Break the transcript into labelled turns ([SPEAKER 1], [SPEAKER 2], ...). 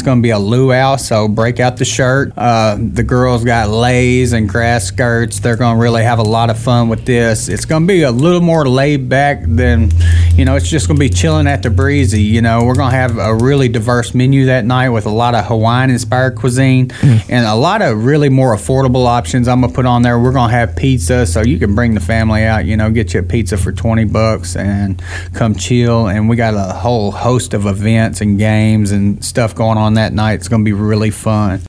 [SPEAKER 1] It's going to be a luau, so break out the shirt. The girls got leis and grass skirts. They're going to really have a lot of fun with this. It's going to be a little more laid back than, it's just going to be chilling at the breezy. We're going to have a really diverse menu that night with a lot of Hawaiian-inspired cuisine and a lot of really more affordable options I'm going to put on there. We're going to have pizza, so you can bring the family out, get you a pizza for $20 and come chill. And we got a whole host of events and games and stuff going on that night. It's going to be really fun.